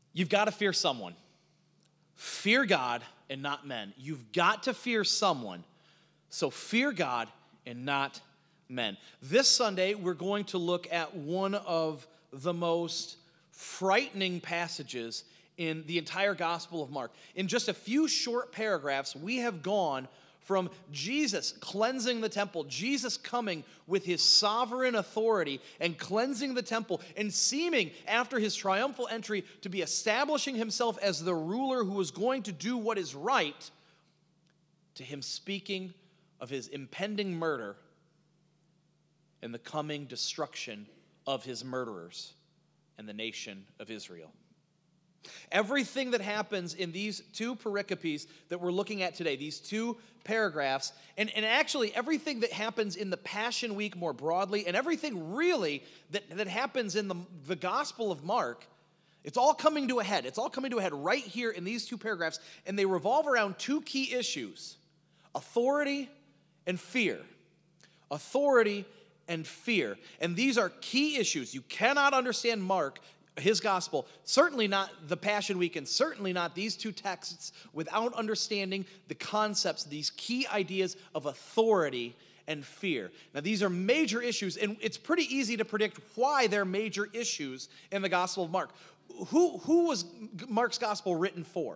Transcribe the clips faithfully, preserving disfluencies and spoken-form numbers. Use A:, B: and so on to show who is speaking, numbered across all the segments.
A: You've got to fear someone. Fear God and not men. You've got to fear someone. So fear God and not men. This Sunday, we're going to look at one of the most frightening passages in the entire Gospel of Mark. In just a few short paragraphs, we have gone from Jesus cleansing the temple, Jesus coming with his sovereign authority and cleansing the temple and seeming, after his triumphal entry, to be establishing himself as the ruler who was going to do what is right, to him speaking of his impending murder and the coming destruction of his murderers and the nation of Israel. Everything that happens in these two pericopes that we're looking at today, these two paragraphs, and, and actually everything that happens in the Passion Week more broadly, and everything really that, that happens in the, the Gospel of Mark, it's all coming to a head. It's all coming to a head right here in these two paragraphs, and they revolve around two key issues: authority and fear. Authority and fear. And these are key issues. You cannot understand Mark, his gospel, certainly not the Passion Week, and certainly not these two texts, without understanding the concepts, these key ideas of authority and fear. Now, these are major issues, and it's pretty easy to predict why they're major issues in the Gospel of Mark. Who, who was Mark's gospel written for?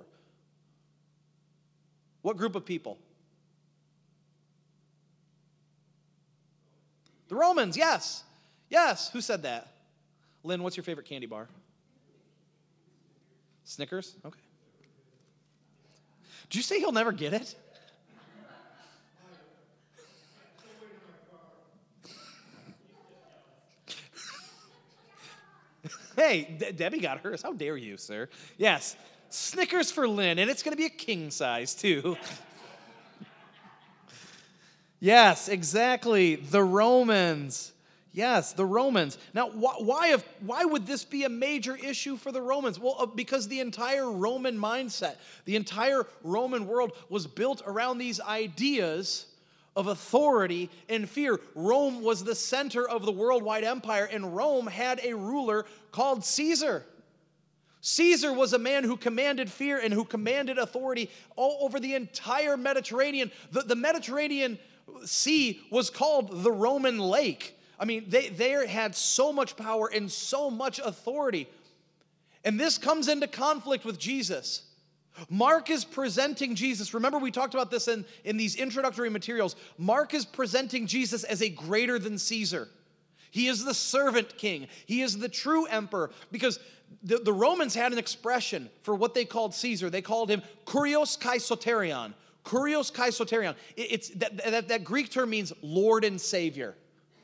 A: What group of people? The Romans, yes. Yes, who said that? Lynn, what's your favorite candy bar? Snickers? Okay. Did you say he'll never get it? Hey, De- Debbie got hers. How dare you, sir? Yes, Snickers for Lynn, and it's going to be a king size, too. Yes, exactly. The Romans. Yes, the Romans. Now, wh- why, have, why would this be a major issue for the Romans? Well, uh, because the entire Roman mindset, the entire Roman world was built around these ideas of authority and fear. Rome was the center of the worldwide empire, and Rome had a ruler called Caesar. Caesar was a man who commanded fear and who commanded authority all over the entire Mediterranean. The, the Mediterranean Sea was called the Roman Lake. I mean, they, they had so much power and so much authority. And this comes into conflict with Jesus. Mark is presenting Jesus. Remember, we talked about this in, in these introductory materials. Mark is presenting Jesus as a greater than Caesar. He is the servant king. He is the true emperor. Because the, the Romans had an expression for what they called Caesar. They called him kurios kai soterion. Kurios kai soterion. It, it's, that, that, that Greek term means Lord and Savior.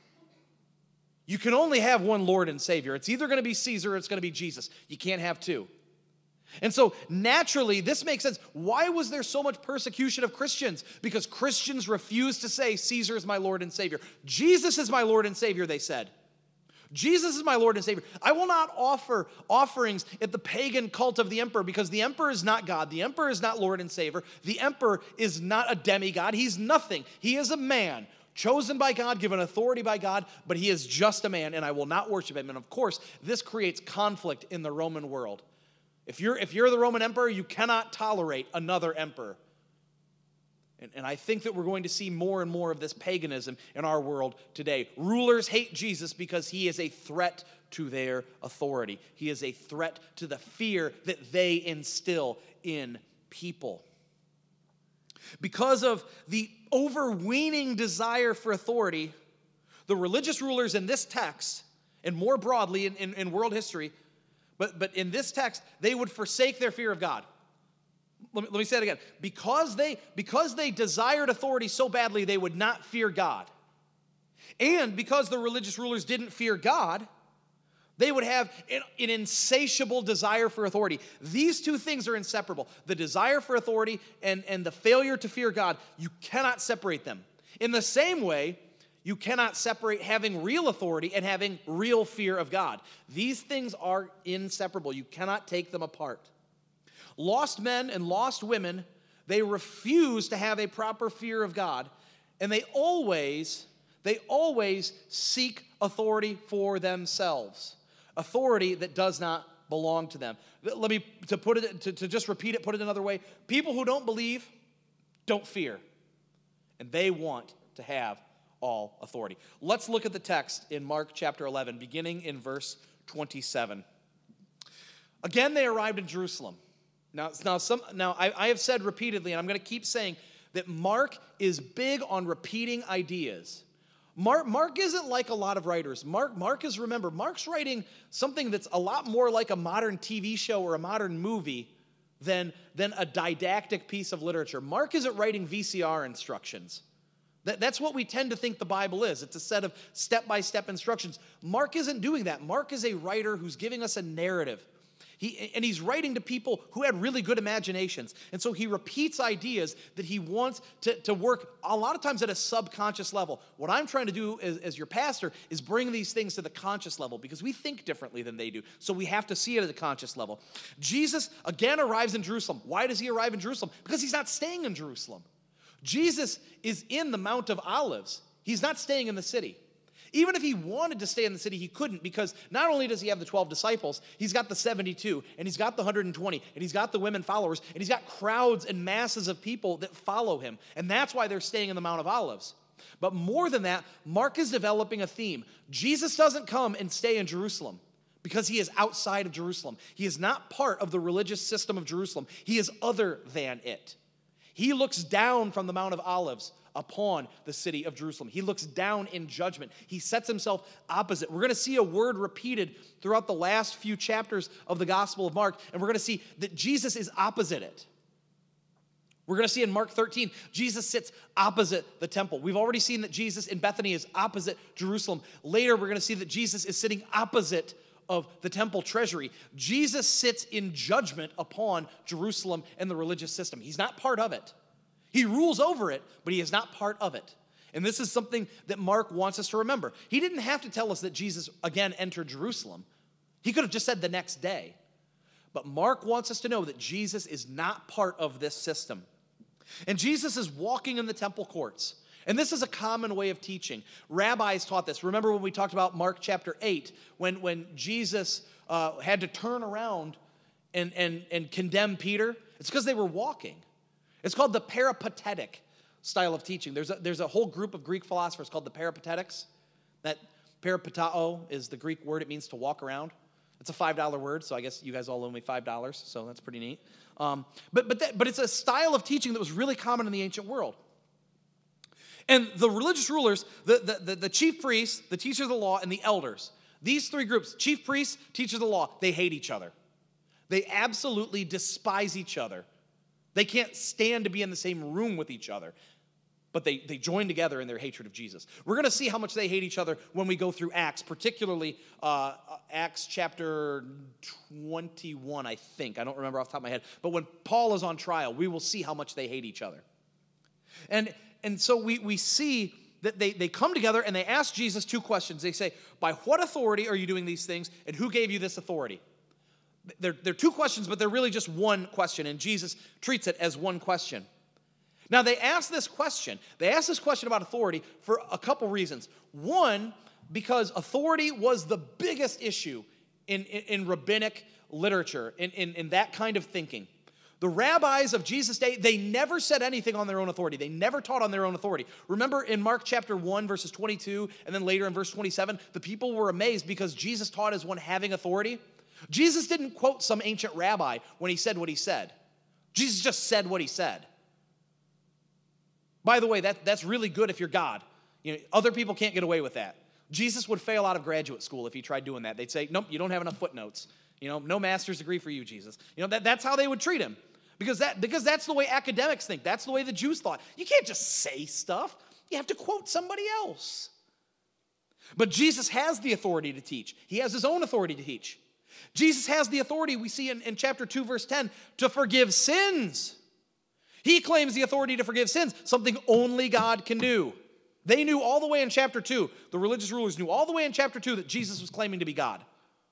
A: You can only have one Lord and Savior. It's either going to be Caesar or it's going to be Jesus. You can't have two. And so naturally, this makes sense. Why was there so much persecution of Christians? Because Christians refused to say, Caesar is my Lord and Savior. Jesus is my Lord and Savior, they said. Jesus is my Lord and Savior. I will not offer offerings at the pagan cult of the emperor, because the emperor is not God. The emperor is not Lord and Savior. The emperor is not a demigod. He's nothing. He is a man, chosen by God, given authority by God, but he is just a man, and I will not worship him. And of course, this creates conflict in the Roman world. If you're, if you're the Roman emperor, you cannot tolerate another emperor. And, and I think that we're going to see more and more of this paganism in our world today. Rulers hate Jesus because he is a threat to their authority. He is a threat to the fear that they instill in people. Because of the overweening desire for authority, the religious rulers in this text, and more broadly in, in, in world history, but, but in this text, they would forsake their fear of God. Let me, let me say it again. Because they, because they desired authority so badly, they would not fear God. And because the religious rulers didn't fear God, they would have an, an insatiable desire for authority. These two things are inseparable. The desire for authority and, and the failure to fear God, you cannot separate them. In the same way, you cannot separate having real authority and having real fear of God. These things are inseparable. You cannot take them apart. Lost men and lost women, they refuse to have a proper fear of God, and they always, they always seek authority for themselves. Authority that does not belong to them. Let me, to put it, to, to just repeat it, put it another way. People who don't believe don't fear, and they want to have all authority. Let's look at the text in Mark chapter eleven, beginning in verse twenty-seven. Again, they arrived in Jerusalem. Now, now, some, now I, I have said repeatedly, and I'm going to keep saying, that Mark is big on repeating ideas. Mark, Mark isn't like a lot of writers. Mark, Mark is, remember, Mark's writing something that's a lot more like a modern T V show or a modern movie than, than a didactic piece of literature. Mark isn't writing V C R instructions. That, that's what we tend to think the Bible is. It's a set of step-by-step instructions. Mark isn't doing that. Mark is a writer who's giving us a narrative. He, and he's writing to people who had really good imaginations. And so he repeats ideas that he wants to, to work a lot of times at a subconscious level. What I'm trying to do as, as your pastor is bring these things to the conscious level because we think differently than they do. So we have to see it at the conscious level. Jesus, again, arrives in Jerusalem. Why does he arrive in Jerusalem? Because he's not staying in Jerusalem. Jesus is in the Mount of Olives. He's not staying in the city. Even if he wanted to stay in the city, he couldn't, because not only does he have the twelve disciples, he's got the seventy-two, and he's got the one hundred twenty, and he's got the women followers, and he's got crowds and masses of people that follow him. And that's why they're staying in the Mount of Olives. But more than that, Mark is developing a theme. Jesus doesn't come and stay in Jerusalem because he is outside of Jerusalem. He is not part of the religious system of Jerusalem. He is other than it. He looks down from the Mount of Olives upon the city of Jerusalem. He looks down in judgment. He sets himself opposite. We're going to see a word repeated throughout the last few chapters of the Gospel of Mark, and we're going to see that Jesus is opposite it. We're going to see in Mark thirteen, Jesus sits opposite the temple. We've already seen that Jesus in Bethany is opposite Jerusalem. Later, we're going to see that Jesus is sitting opposite of the temple treasury. Jesus sits in judgment upon Jerusalem and the religious system. He's not part of it. He rules over it, but he is not part of it. And this is something that Mark wants us to remember. He didn't have to tell us that Jesus again entered Jerusalem. He could have just said the next day. But Mark wants us to know that Jesus is not part of this system. And Jesus is walking in the temple courts. And this is a common way of teaching. Rabbis taught this. Remember when we talked about Mark chapter eight, when, when Jesus uh, had to turn around and, and, and condemn Peter? It's because they were walking. It's called the peripatetic style of teaching. There's a, there's a whole group of Greek philosophers called the peripatetics. That peripatao is the Greek word. It means to walk around. It's a five dollar word, so I guess you guys all owe me five dollars, so that's pretty neat. Um, but, but, that, but it's a style of teaching that was really common in the ancient world. And the religious rulers, the, the, the, the chief priests, the teachers of the law, and the elders, these three groups, chief priests, teachers of the law, they hate each other. They absolutely despise each other. They can't stand to be in the same room with each other, but they, they join together in their hatred of Jesus. We're going to see how much they hate each other when we go through Acts, particularly uh, Acts chapter twenty-one, I think. I don't remember off the top of my head. But when Paul is on trial, we will see how much they hate each other. And, and so we, we see that they, they come together and they ask Jesus two questions. They say, by what authority are you doing these things, and who gave you this authority? They're, they're two questions, but they're really just one question, and Jesus treats it as one question. Now, they ask this question. They ask this question about authority for a couple reasons. One, because authority was the biggest issue in, in, in rabbinic literature, in, in, in that kind of thinking. The rabbis of Jesus' day, they never said anything on their own authority. They never taught on their own authority. Remember in Mark chapter one, verses twenty-two, and then later in verse twenty-seven, the people were amazed because Jesus taught as one having authority. Jesus didn't quote some ancient rabbi when he said what he said. Jesus just said what he said. By the way, that, that's really good if you're God. You know, other people can't get away with that. Jesus would fail out of graduate school if he tried doing that. They'd say, nope, you don't have enough footnotes. You know, no master's degree for you, Jesus. You know, that, that's how they would treat him. Because that because that's the way academics think. That's the way the Jews thought. You can't just say stuff. You have to quote somebody else. But Jesus has the authority to teach. He has his own authority to teach. Jesus has the authority, we see in, in chapter two, verse ten, to forgive sins. He claims the authority to forgive sins, something only God can do. They knew all the way in chapter two, the religious rulers knew all the way in chapter two that Jesus was claiming to be God.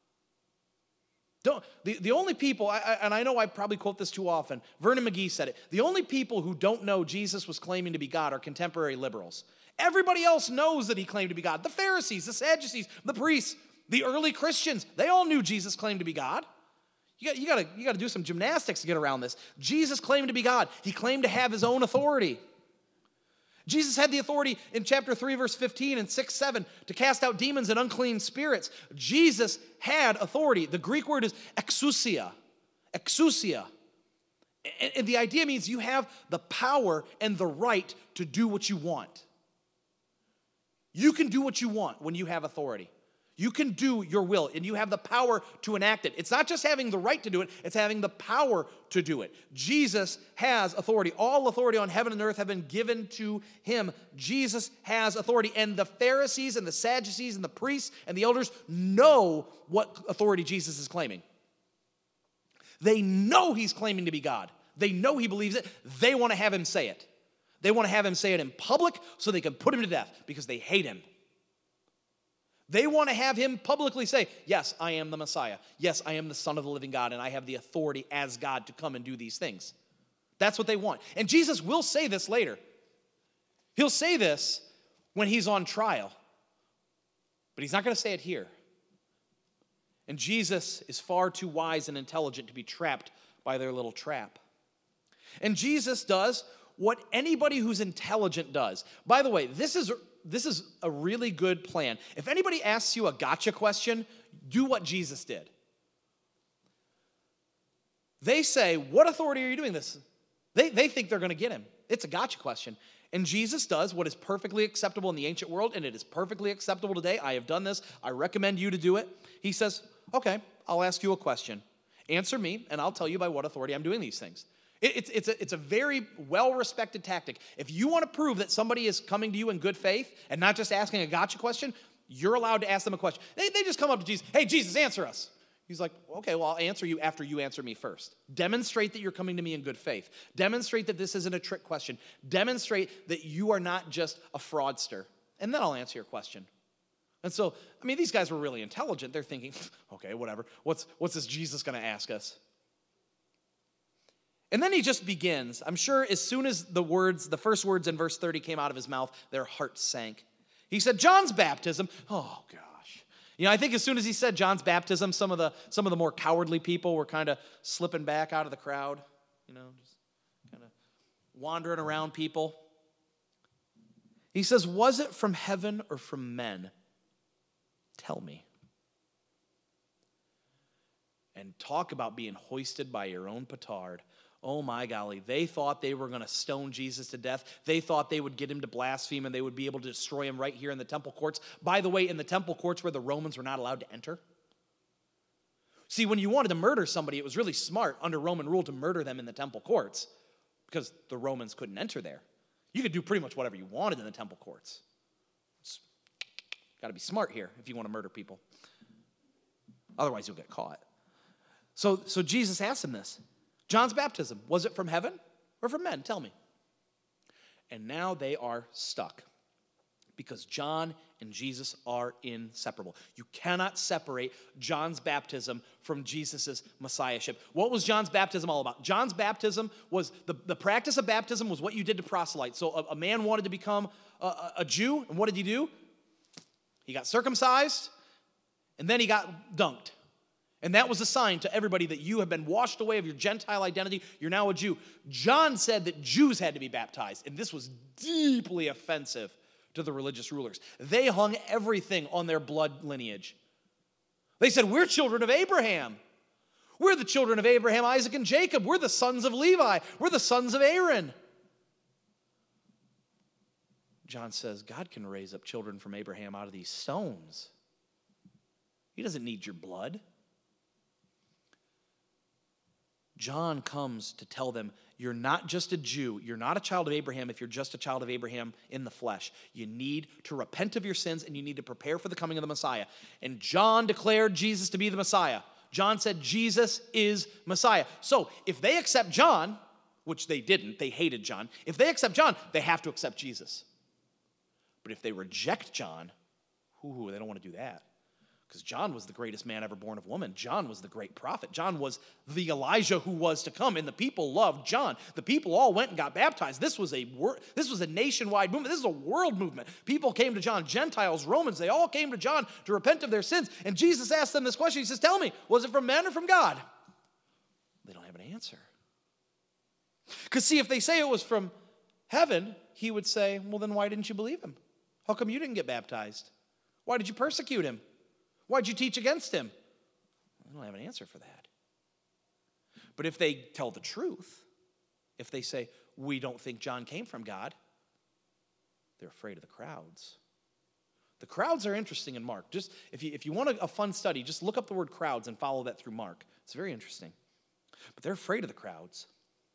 A: Don't, the, the only people, I, I, and I know I probably quote this too often, Vernon McGee said it, the only people who don't know Jesus was claiming to be God are contemporary liberals. Everybody else knows that he claimed to be God. The Pharisees, the Sadducees, the priests, the early Christians, they all knew Jesus claimed to be God. You got, you, got to, you got to do some gymnastics to get around this. Jesus claimed to be God. He claimed to have his own authority. Jesus had the authority in chapter three, verse fifteen and six, seven to cast out demons and unclean spirits. Jesus had authority. The Greek word is exousia. Exousia. And, and the idea means you have the power and the right to do what you want. You can do what you want when you have authority. You can do your will, and you have the power to enact it. It's not just having the right to do it, it's having the power to do it. Jesus has authority. All authority on heaven and earth have been given to him. Jesus has authority, and the Pharisees and the Sadducees and the priests and the elders know what authority Jesus is claiming. They know he's claiming to be God. They know he believes it. They want to have him say it. They want to have him say it in public so they can put him to death because they hate him. They want to have him publicly say, yes, I am the Messiah. Yes, I am the Son of the living God, and I have the authority as God to come and do these things. That's what they want. And Jesus will say this later. He'll say this when he's on trial, but he's not going to say it here. And Jesus is far too wise and intelligent to be trapped by their little trap. And Jesus does what anybody who's intelligent does. By the way, this is... This is a really good plan. If anybody asks you a gotcha question, do what Jesus did. They say, what authority are you doing this? They, they think they're going to get him. It's a gotcha question. And Jesus does what is perfectly acceptable in the ancient world, and it is perfectly acceptable today. I have done this. I recommend you to do it. He says, okay, I'll ask you a question. Answer me, and I'll tell you by what authority I'm doing these things. It's, it's, a, it's a very well-respected tactic. If you want to prove that somebody is coming to you in good faith and not just asking a gotcha question, you're allowed to ask them a question. They, they just come up to Jesus, hey, Jesus, answer us. He's like, okay, well, I'll answer you after you answer me first. Demonstrate that you're coming to me in good faith. Demonstrate that this isn't a trick question. Demonstrate that you are not just a fraudster. And then I'll answer your question. And so, I mean, these guys were really intelligent. They're thinking, okay, whatever. What's, what's this Jesus going to ask us? And then he just begins. I'm sure as soon as the words, the first words in verse thirty came out of his mouth, their hearts sank. He said, John's baptism. Oh, gosh. You know, I think as soon as he said John's baptism, some of the some of the more cowardly people were kind of slipping back out of the crowd, you know, just kind of wandering around people. He says, was it from heaven or from men? Tell me. And talk about being hoisted by your own petard. Oh my golly, they thought they were going to stone Jesus to death. They thought they would get him to blaspheme and they would be able to destroy him right here in the temple courts. By the way, in the temple courts where the Romans were not allowed to enter. See, when you wanted to murder somebody, it was really smart under Roman rule to murder them in the temple courts because the Romans couldn't enter there. You could do pretty much whatever you wanted in the temple courts. It's got to be smart here if you want to murder people. Otherwise, you'll get caught. So, so Jesus asked him this. John's baptism, was it from heaven or from men? Tell me. And now they are stuck because John and Jesus are inseparable. You cannot separate John's baptism from Jesus' messiahship. What was John's baptism all about? John's baptism was, the, the practice of baptism was what you did to proselytes. So a, a man wanted to become a, a, a Jew, and what did he do? He got circumcised, and then he got dunked. And that was a sign to everybody that you have been washed away of your Gentile identity. You're now a Jew. John said that Jews had to be baptized, and this was deeply offensive to the religious rulers. They hung everything on their blood lineage. They said, we're children of Abraham. We're the children of Abraham, Isaac, and Jacob. We're the sons of Levi. We're the sons of Aaron. John says, God can raise up children from Abraham out of these stones. He doesn't need your blood. John comes to tell them, you're not just a Jew. You're not a child of Abraham if you're just a child of Abraham in the flesh. You need to repent of your sins, and you need to prepare for the coming of the Messiah. And John declared Jesus to be the Messiah. John said Jesus is Messiah. So if they accept John, which they didn't, they hated John. If they accept John, they have to accept Jesus. But if they reject John, ooh, they don't want to do that. Because John was the greatest man ever born of woman. John was the great prophet. John was the Elijah who was to come, and the people loved John. The people all went and got baptized. This was a wor- this was a nationwide movement. This is a world movement. People came to John, Gentiles, Romans, they all came to John to repent of their sins. And Jesus asked them this question. He says, tell me, was it from men or from God? an answer. Because see, if they say it was from heaven, he would say, well, then why didn't you believe him? How come you didn't get baptized? Why did you persecute him? Why did you teach against him? I don't have an answer for that. But if they tell the truth, if they say, we don't think John came from God, they're afraid of the crowds. The crowds are interesting in Mark. Just if you, if you want a, a fun study, just look up the word crowds and follow that through Mark. It's very interesting. But they're afraid of the crowds.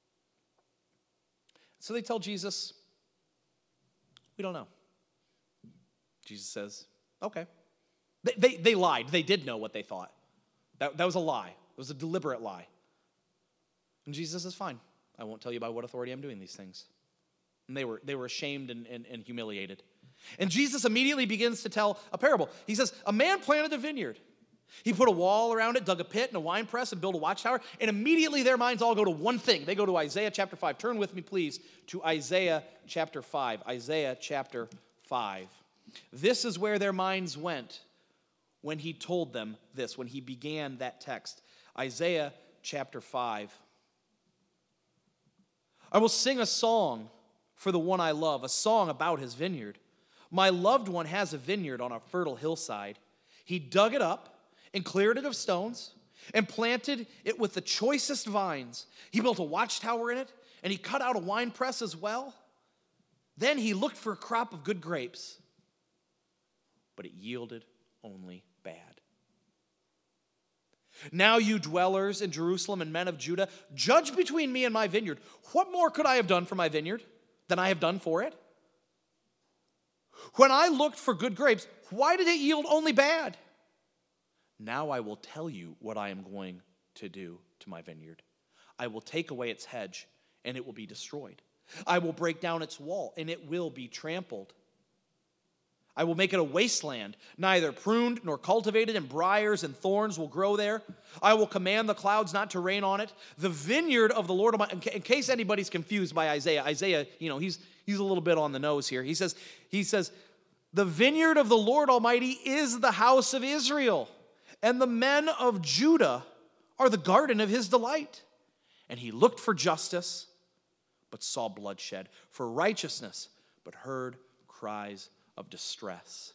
A: So they tell Jesus, we don't know. Jesus says, okay. They, they, they lied. They did know what they thought. That, that was a lie. It was a deliberate lie. And Jesus says, fine. I won't tell you by what authority I'm doing these things. And they were, they were ashamed and, and, and humiliated. And Jesus immediately begins to tell a parable. He says, a man planted a vineyard. He put a wall around it, dug a pit and a wine press, and built a watchtower. And immediately their minds all go to one thing. They go to Isaiah chapter five. Turn with me, please, to Isaiah chapter five. Isaiah chapter five. This is where their minds went when he told them this, when he began that text. Isaiah chapter five. I will sing a song for the one I love, a song about his vineyard. My loved one has a vineyard on a fertile hillside. He dug it up and cleared it of stones and planted it with the choicest vines. He built a watchtower in it, and he cut out a wine press as well. Then he looked for a crop of good grapes, but it yielded only bad. Now you dwellers in Jerusalem and men of Judah, judge between me and my vineyard. What more could I have done for my vineyard than I have done for it? When I looked for good grapes, why did it yield only bad? Now I will tell you what I am going to do to my vineyard. I will take away its hedge, and it will be destroyed. I will break down its wall, and it will be trampled. I will make it a wasteland, neither pruned nor cultivated, and briars and thorns will grow there. I will command the clouds not to rain on it. The vineyard of the Lord, in case anybody's confused by Isaiah, Isaiah, you know, he's he's a little bit on the nose here. He says, he says, the vineyard of the Lord Almighty is the house of Israel, and the men of Judah are the garden of his delight. And he looked for justice, but saw bloodshed, for righteousness, but heard cries of distress.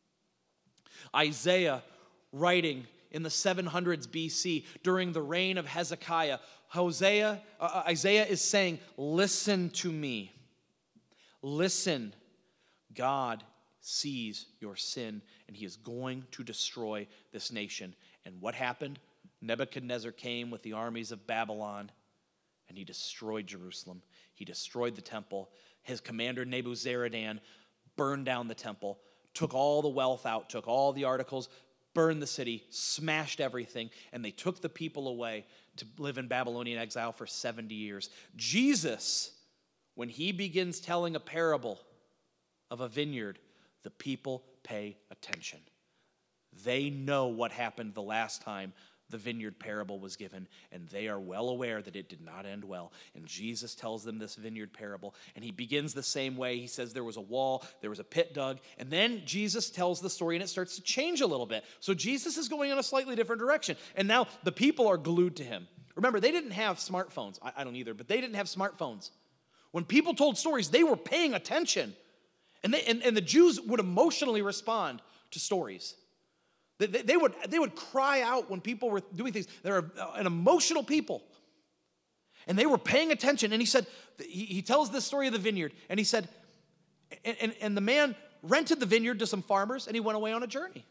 A: Isaiah, writing in the seven hundreds B C during the reign of Hezekiah, Hosea, uh, Isaiah is saying, listen to me. Listen. God sees your sin, and he is going to destroy this nation. And what happened? Nebuchadnezzar came with the armies of Babylon, and he destroyed Jerusalem. He destroyed the temple. His commander Nebuzaradan burned down the temple, took all the wealth out, took all the articles, burned the city, smashed everything, and they took the people away to live in Babylonian exile for seventy years. Jesus, when he begins telling a parable of a vineyard, the people pay attention. They know what happened the last time the vineyard parable was given, and they are well aware that it did not end well. And Jesus tells them this vineyard parable, and he begins the same way. He says there was a wall, there was a pit dug, and then Jesus tells the story, and it starts to change a little bit. So Jesus is going in a slightly different direction, and now the people are glued to him. Remember, they didn't have smartphones. I, I don't either, but they didn't have smartphones. When people told stories, they were paying attention, and, they, and, and the Jews would emotionally respond to stories. They, they, would, they would cry out when people were doing things. They're an emotional people. And they were paying attention. And he said, he, he tells this story of the vineyard. And he said, and, and, and the man rented the vineyard to some farmers, and he went away on a journey.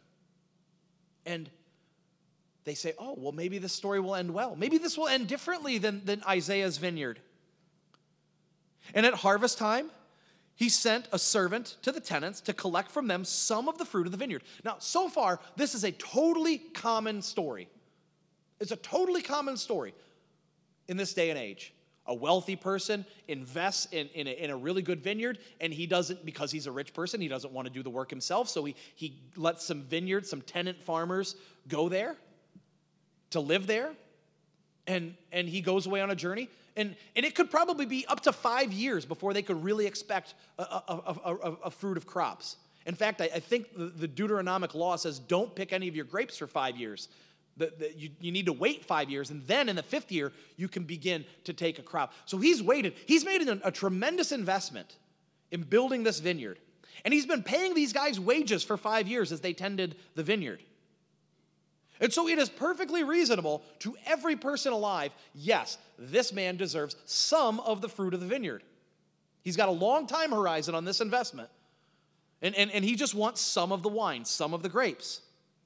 A: And they say, oh, well, maybe this story will end well. Maybe this will end differently than, than Isaiah's vineyard. And at harvest time, he sent a servant to the tenants to collect from them some of the fruit of the vineyard. Now, so far, this is a totally common story. It's a totally common story in this day and age. A wealthy person invests in, in, a, in a really good vineyard, and he doesn't, because he's a rich person, he doesn't want to do the work himself, so he, he lets some vineyards, some tenant farmers go there to live there, and, and he goes away on a journey. And, and it could probably be up to five years before they could really expect a, a, a, a, a fruit of crops. In fact, I, I think the, the Deuteronomic law says don't pick any of your grapes for five years. The, the, you, you need to wait five years, and then in the fifth year, you can begin to take a crop. So he's waited. He's made a, a tremendous investment in building this vineyard. And he's been paying these guys wages for five years as they tended the vineyard. And so it is perfectly reasonable to every person alive, yes, this man deserves some of the fruit of the vineyard. He's got a long time horizon on this investment. And, and, and he just wants some of the wine, some of the grapes.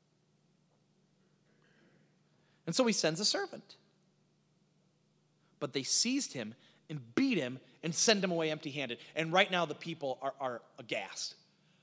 A: And so he sends a servant. But they seized him and beat him and send him away empty-handed. And right now the people are, are aghast.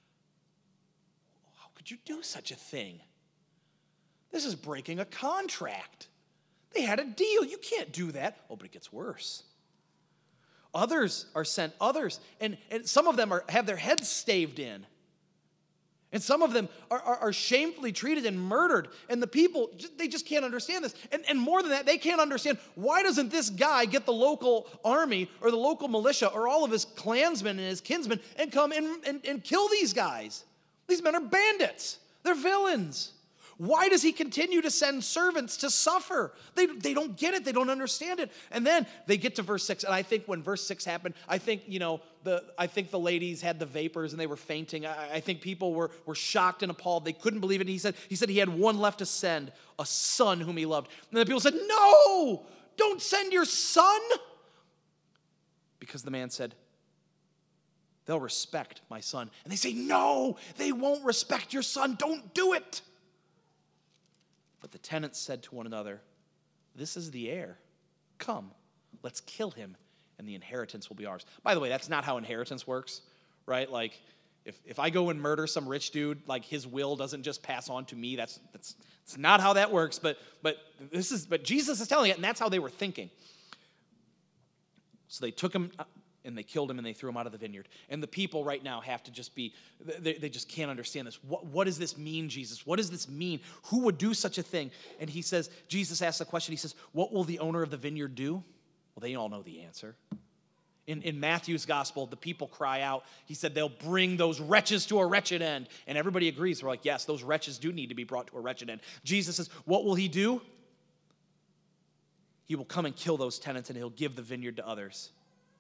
A: How could you do such a thing? This is breaking a contract. They had a deal. You can't do that. Oh, but it gets worse. Others are sent, others, and, and some of them are, have their heads staved in. And some of them are, are, are shamefully treated and murdered. And the people, they just can't understand this. And, and more than that, they can't understand, why doesn't this guy get the local army or the local militia or all of his clansmen and his kinsmen and come and, and, and kill these guys? These men are bandits. They're villains. Why does he continue to send servants to suffer? They, they don't get it. They don't understand it. And then they get to verse six. And I think when verse six happened, I think, you know, the I think the ladies had the vapors and they were fainting. I, I think people were, were shocked and appalled. They couldn't believe it. He said, he said he had one left to send, a son whom he loved. And the people said, no, don't send your son. Because the man said, they'll respect my son. And they say, no, they won't respect your son. Don't do it. But the tenants said to one another, this is the heir. Come, let's kill him, and the inheritance will be ours. By the way, that's not how inheritance works, right? Like, if, if I go and murder some rich dude, like his will doesn't just pass on to me. That's that's, that's not how that works. But but this is but Jesus is telling it, and that's how they were thinking. So they took him and they killed him and they threw him out of the vineyard. And the people right now have to just be, they, they just can't understand this. What, what does this mean, Jesus? What does this mean? Who would do such a thing? And he says, Jesus asks the question, he says, what will the owner of the vineyard do? Well, they all know the answer. In, in Matthew's gospel, the people cry out. He said, they'll bring those wretches to a wretched end. And everybody agrees. They're like, yes, those wretches do need to be brought to a wretched end. Jesus says, what will he do? He will come and kill those tenants and he'll give the vineyard to others.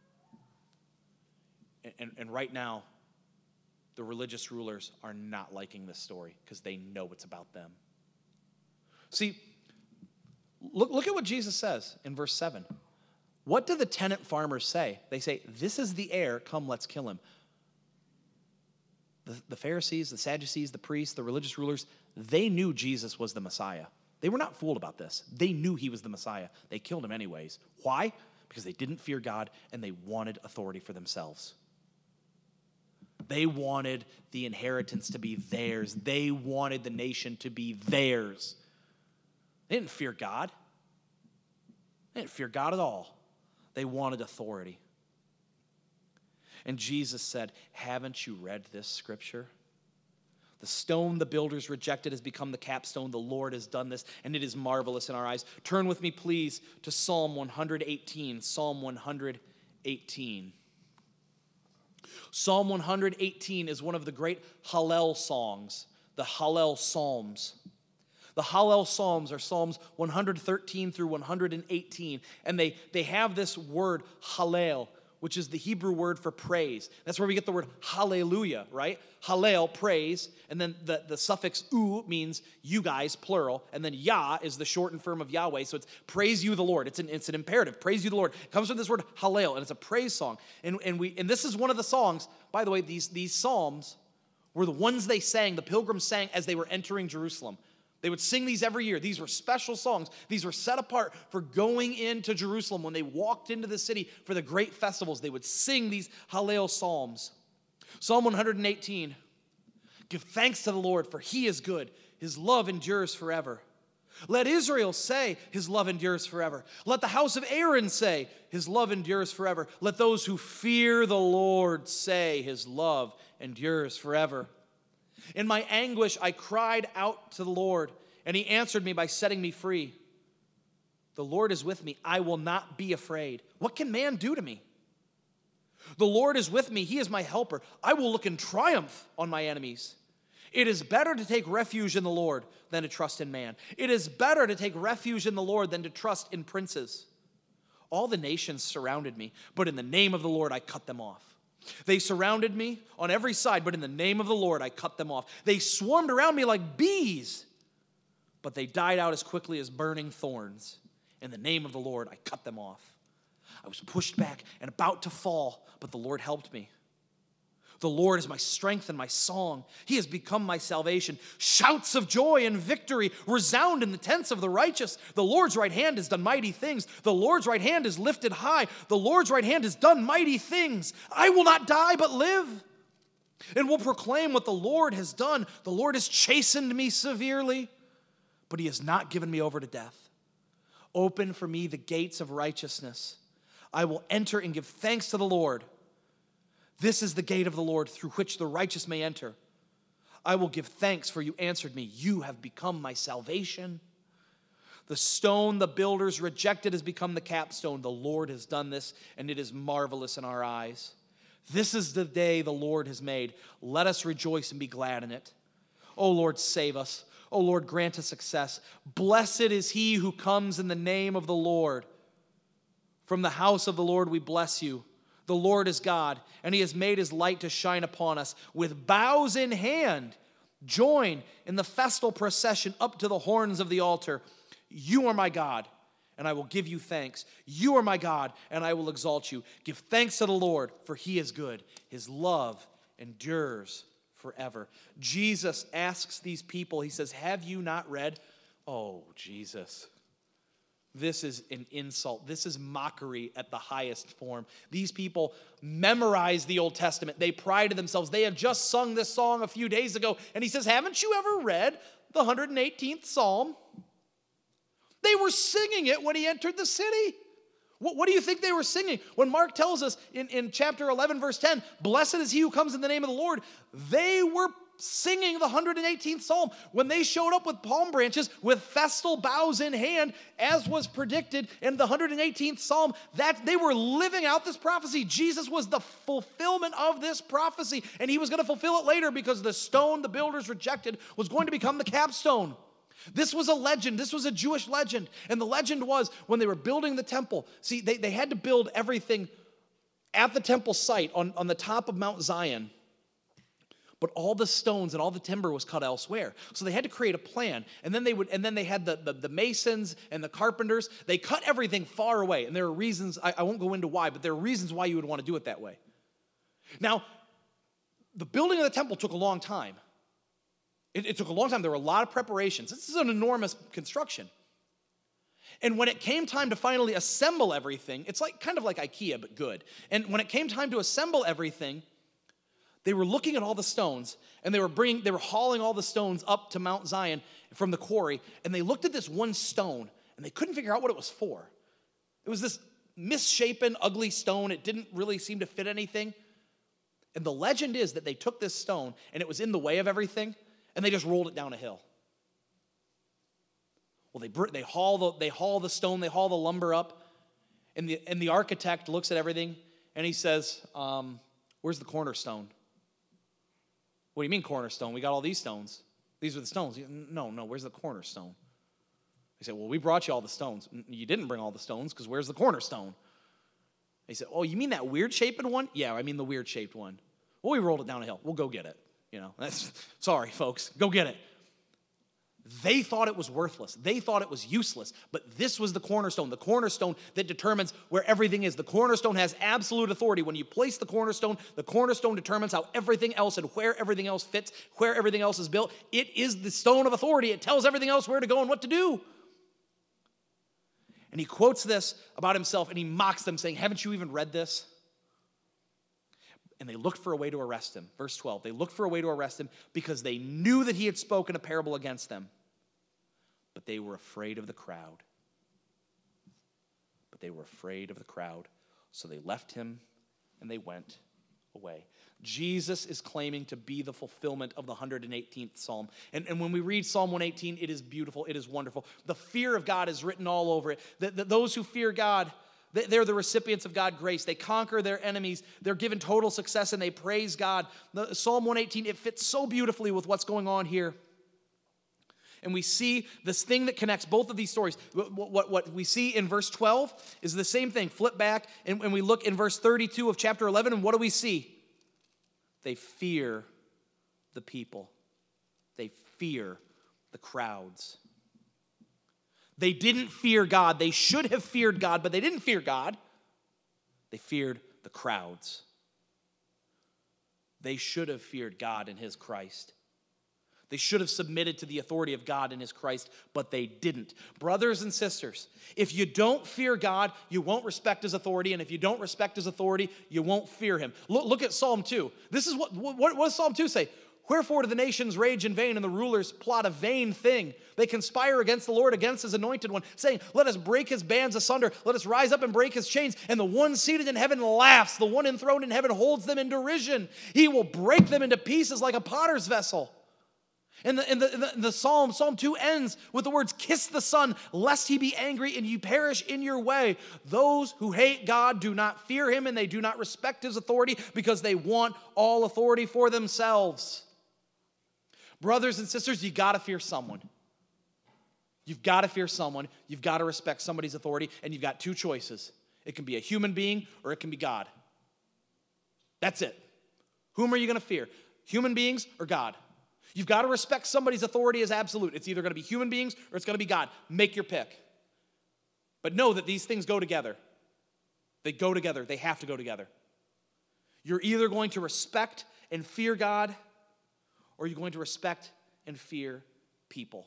A: And, and right now, the religious rulers are not liking this story because they know it's about them. See, look, look at what Jesus says in verse seven. What do the tenant farmers say? They say, this is the heir, come, let's kill him. The, the Pharisees, the Sadducees, the priests, the religious rulers, they knew Jesus was the Messiah. They were not fooled about this. They knew he was the Messiah. They killed him anyways. Why? Because they didn't fear God and they wanted authority for themselves. They wanted the inheritance to be theirs. They wanted the nation to be theirs. They didn't fear God. They didn't fear God at all. They wanted authority. And Jesus said, haven't you read this scripture? The stone the builders rejected has become the capstone. The Lord has done this, and it is marvelous in our eyes. Turn with me, please, to Psalm one eighteen. Psalm one eighteen. Psalm one eighteen is one of the great Hallel songs, the Hallel Psalms. The Hallel Psalms are Psalms one thirteen through one eighteen, and they, they have this word Hallel, which is the Hebrew word for praise. That's where we get the word hallelujah, right? Hallel, praise, and then the, the suffix u means you guys, plural, and then Yah is the shortened form of Yahweh, so it's praise you the Lord. It's an, it's an imperative, praise you the Lord. It comes from this word Hallel, and it's a praise song. And, and, we, and this is one of the songs, by the way, these, these psalms were the ones they sang, the pilgrims sang as they were entering Jerusalem. They would sing these every year. These were special songs. These were set apart for going into Jerusalem. When they walked into the city for the great festivals, they would sing these Hallel psalms. Psalm one eighteen, give thanks to the Lord, for he is good. His love endures forever. Let Israel say, his love endures forever. Let the house of Aaron say, his love endures forever. Let those who fear the Lord say, his love endures forever. In my anguish, I cried out to the Lord, and he answered me by setting me free. The Lord is with me. I will not be afraid. What can man do to me? The Lord is with me. He is my helper. I will look in triumph on my enemies. It is better to take refuge in the Lord than to trust in man. It is better to take refuge in the Lord than to trust in princes. All the nations surrounded me, but in the name of the Lord I cut them off. They surrounded me on every side, but in the name of the Lord I cut them off. They swarmed around me like bees, but they died out as quickly as burning thorns. In the name of the Lord I cut them off. I was pushed back and about to fall, but the Lord helped me. The Lord is my strength and my song. He has become my salvation. Shouts of joy and victory resound in the tents of the righteous. The Lord's right hand has done mighty things. The Lord's right hand is lifted high. The Lord's right hand has done mighty things. I will not die but live, and will proclaim what the Lord has done. The Lord has chastened me severely, but he has not given me over to death. Open for me the gates of righteousness. I will enter and give thanks to the Lord. This is the gate of the Lord through which the righteous may enter. I will give thanks, for you answered me. You have become my salvation. The stone the builders rejected has become the capstone. The Lord has done this, and it is marvelous in our eyes. This is the day the Lord has made. Let us rejoice and be glad in it. O Lord, save us. O Lord, grant us success. Blessed is he who comes in the name of the Lord. From the house of the Lord we bless you. The Lord is God, and he has made his light to shine upon us. With boughs in hand, join in the festal procession up to the horns of the altar. You are my God, and I will give you thanks. You are my God, and I will exalt you. Give thanks to the Lord, for he is good. His love endures forever. Jesus asks these people, he says, have you not read? Oh, Jesus. This is an insult. This is mockery at the highest form. These people memorize the Old Testament. They prided themselves. They have just sung this song a few days ago. And he says, haven't you ever read the one hundred eighteenth Psalm? They were singing it when he entered the city. What, what do you think they were singing? When Mark tells us in, in chapter eleven, verse ten, blessed is he who comes in the name of the Lord, they were singing the one hundred eighteenth Psalm. When they showed up with palm branches, with festal boughs in hand, as was predicted in the one hundred eighteenth Psalm, that they were living out this prophecy. Jesus was the fulfillment of this prophecy, and he was going to fulfill it later because the stone the builders rejected was going to become the capstone. This was a legend. This was a Jewish legend. And the legend was when they were building the temple, see, they, they had to build everything at the temple site on, on the top of Mount Zion. But all the stones and all the timber was cut elsewhere. So they had to create a plan. And then they would, and then they had the, the, the masons and the carpenters. They cut everything far away. And there are reasons, I, I won't go into why, but there are reasons why you would want to do it that way. Now, the building of the temple took a long time. It, it took a long time. There were a lot of preparations. This is an enormous construction. And when it came time to finally assemble everything, it's like kind of like IKEA, but good. And when it came time to assemble everything, they were looking at all the stones, and they were bringing, they were hauling all the stones up to Mount Zion from the quarry, and they looked at this one stone, and they couldn't figure out what it was for. It was this misshapen, ugly stone. It didn't really seem to fit anything. And the legend is that they took this stone, and it was in the way of everything, and they just rolled it down a hill. Well, they they haul the they haul the stone, they haul the lumber up, and the and the architect looks at everything, and he says, um, "Where's the cornerstone?" What do you mean cornerstone? We got all these stones. These are the stones. No, no, where's the cornerstone? He said, well, we brought you all the stones. You didn't bring all the stones because where's the cornerstone? He said, oh, you mean that weird-shaped one? Yeah, I mean the weird-shaped one. Well, we rolled it down a hill. We'll go get it. You know, that's sorry, folks. Go get it. They thought it was worthless. They thought it was useless. But this was the cornerstone, the cornerstone that determines where everything is. The cornerstone has absolute authority. When you place the cornerstone, the cornerstone determines how everything else and where everything else fits, where everything else is built. It is the stone of authority. It tells everything else where to go and what to do. And he quotes this about himself, and he mocks them, saying, haven't you even read this? And they looked for a way to arrest him. Verse twelve, they looked for a way to arrest him because they knew that he had spoken a parable against them. But they were afraid of the crowd. But they were afraid of the crowd. So they left him and they went away. Jesus is claiming to be the fulfillment of the one hundred eighteenth Psalm. And, and when we read Psalm one eighteen, it is beautiful. It is wonderful. The fear of God is written all over it. That, that those who fear God, They- They're the recipients of God's grace. They conquer their enemies. They're given total success, and they praise God. The- Psalm one eighteen, it fits so beautifully with what's going on here. And we see this thing that connects both of these stories. What, what, what we see in verse twelve is the same thing. Flip back, and, and we look in verse thirty-two of chapter eleven, and what do we see? They fear the people. They fear the crowds. They didn't fear God. They should have feared God, but they didn't fear God. They feared the crowds. They should have feared God and his Christ. They should have submitted to the authority of God and his Christ, but they didn't. Brothers and sisters, if you don't fear God, you won't respect his authority, and if you don't respect his authority, you won't fear him. Look, look at Psalm two. This is what, what, what does Psalm two say? Wherefore do the nations rage in vain, and the rulers plot a vain thing? They conspire against the Lord, against his anointed one, saying, let us break his bands asunder. Let us rise up and break his chains. And the one seated in heaven laughs. The one enthroned in heaven holds them in derision. He will break them into pieces like a potter's vessel. And the, and, the, and, the, and the Psalm, Psalm two ends with the words, kiss the Son, lest he be angry and you perish in your way. Those who hate God do not fear him, and they do not respect his authority because they want all authority for themselves. Brothers and sisters, you got to fear someone. You've got to fear someone. You've got to respect somebody's authority, and you've got two choices. It can be a human being or it can be God. That's it. Whom are you going to fear? Human beings or God? You've got to respect somebody's authority as absolute. It's either going to be human beings or it's going to be God. Make your pick. But know that these things go together. They go together. They have to go together. You're either going to respect and fear God, or you're going to respect and fear people.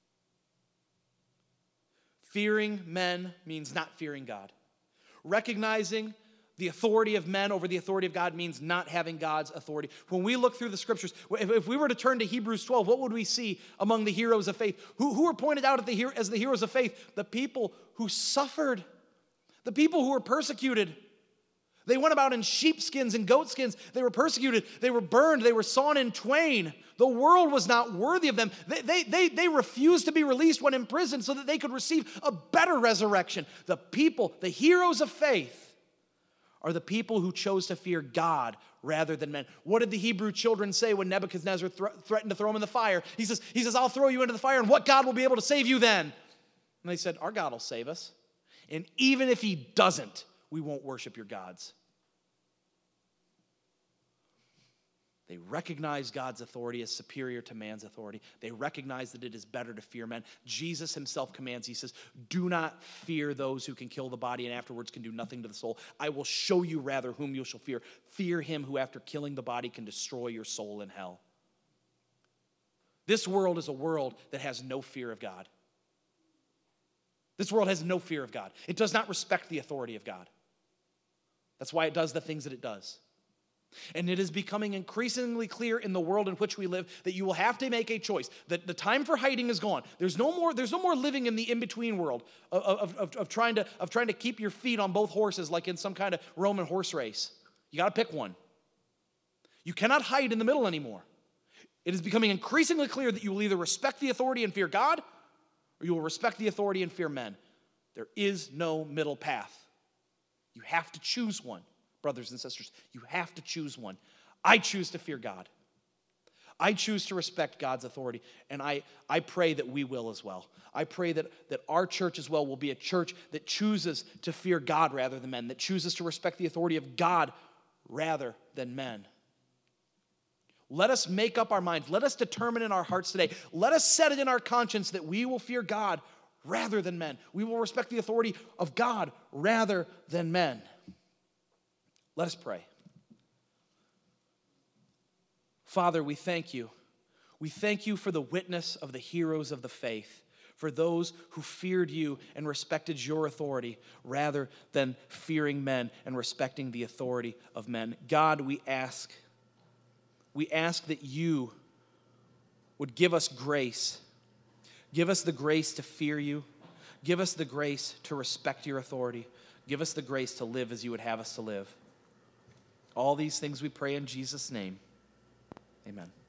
A: Fearing men means not fearing God. Recognizing the authority of men over the authority of God means not having God's authority. When we look through the scriptures, if, if we were to turn to Hebrews twelve, what would we see among the heroes of faith? Who, who are pointed out at the, as the heroes of faith? The people who suffered, the people who were persecuted. They went about in sheepskins and goatskins. They were persecuted. They were burned. They were sawn in twain. The world was not worthy of them. They, they, they, they refused to be released when in prison so that they could receive a better resurrection. The people, the heroes of faith, are the people who chose to fear God rather than men. What did the Hebrew children say when Nebuchadnezzar th- threatened to throw them in the fire? He says, he says, I'll throw you into the fire, and what God will be able to save you then? And they said, our God will save us. And even if he doesn't, we won't worship your gods. They recognize God's authority as superior to man's authority. They recognize that it is better to fear men. Jesus himself commands, he says, do not fear those who can kill the body and afterwards can do nothing to the soul. I will show you rather whom you shall fear. Fear him who after killing the body can destroy your soul in hell. This world is a world that has no fear of God. This world has no fear of God. It does not respect the authority of God. That's why it does the things that it does. And it is becoming increasingly clear in the world in which we live that you will have to make a choice. That the time for hiding is gone. There's no more, there's no more living in the in-between world of, of, of, of, trying to, of trying to keep your feet on both horses like in some kind of Roman horse race. You got to pick one. You cannot hide in the middle anymore. It is becoming increasingly clear that you will either respect the authority and fear God, or you will respect the authority and fear men. There is no middle path. You have to choose one. Brothers and sisters, you have to choose one. I choose to fear God. I choose to respect God's authority, and I, I pray that we will as well. I pray that, that our church as well will be a church that chooses to fear God rather than men, that chooses to respect the authority of God rather than men. Let us make up our minds. Let us determine in our hearts today. Let us set it in our conscience that we will fear God rather than men. We will respect the authority of God rather than men. Let us pray. Father, we thank you. We thank you for the witness of the heroes of the faith, for those who feared you and respected your authority rather than fearing men and respecting the authority of men. God, we ask, we ask that you would give us grace. Give us the grace to fear you. Give us the grace to respect your authority. Give us the grace to live as you would have us to live. All these things we pray in Jesus' name. Amen.